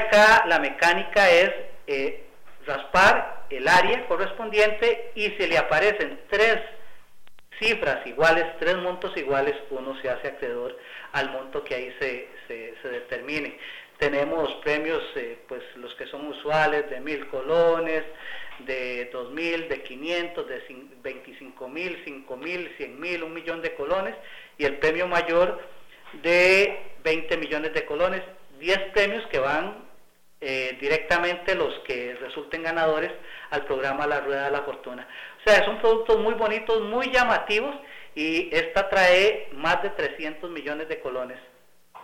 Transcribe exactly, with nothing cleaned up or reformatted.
acá la mecánica es eh, raspar el área correspondiente, y si le aparecen tres cifras iguales, tres montos iguales, uno se hace acreedor al monto que ahí se, se, se determine. Tenemos premios, eh, pues los que son usuales, de mil colones, de dos mil, de quinientos, de veinticinco mil, cinco mil, cien mil, un millón de colones, y el premio mayor de veinte millones de colones, diez premios que van eh, directamente, los que resulten ganadores, al programa La Rueda de la Fortuna. O sea, son productos muy bonitos, muy llamativos, y esta trae más de trescientos millones de colones.